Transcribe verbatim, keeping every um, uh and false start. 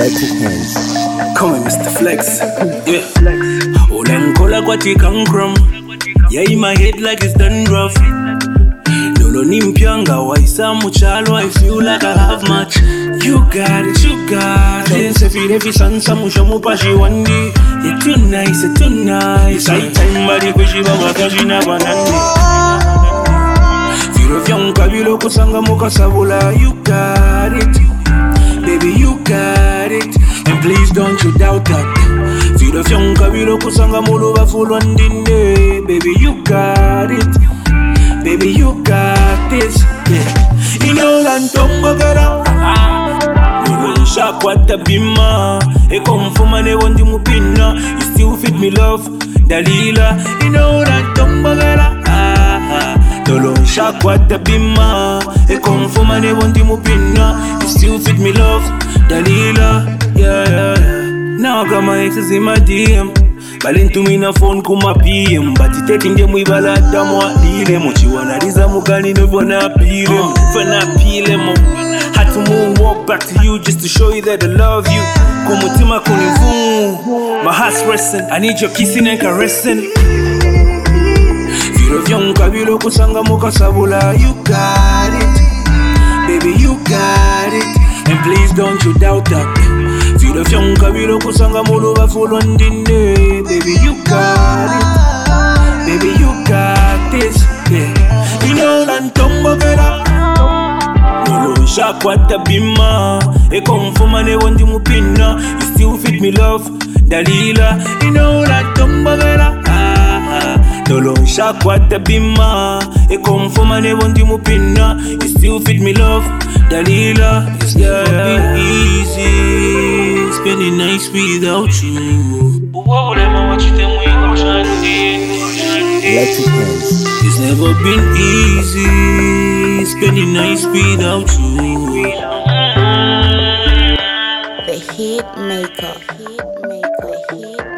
Electric hands. Come on, Mister Flex. Yeah. Olenkola kwa tikangrum. Yeah, in my head like it's done rough. Lolo nimpianga waisa muchalo. I feel like I have much. You got it, you got it. Se feel every sansa musha mupashi wandi. You're too nice, you're too nice. I time body kushiba wakajina banandi. Feel of young kabilo kusanga muka sabula. You got it, baby, you got it. And please don't you doubt that. Feel of young kabilo kusanga muluba full on dinde. Baby, you got it, baby, you got this. Yeah. You know lantongo gara. Sharp what the bima. E come from my wondi mupina. You still fit me love, Dalila. You know that tombagara. Dolo sharp what the bima. E come from my wondi mupina. You still fit me love, Dalila. Yeah, yeah, yeah. Now I got my exes in my D M. Balin to me na phone kuma P M. But you taking them we bala damwa dile. Mochi wana riza mukani no vona pile. Vona pile mo. Had to moonwalk back to you just to show you that I love you. Kumutima kunivu, my heart's resting. I need your kissing and caressing. Feel of young kabilo kusanga muka sabula. You got it, baby, you got it. And please don't you doubt that. Feel of young kabilo kusanga muluba full on dinde. Baby, you got it, baby, you got this. Yeah, you know lantombo vera. Sharp what the bima. E come from my wondi mupina. You still fit me love, Dalila. You know that tombagara. Dolo sharp what the bima. E come from my wondi mupina. You still fit me love, Dalila. It's yeah, never been easy spending nights without you. Electric hands. It's never been easy spending nights without you. The Hit Maker.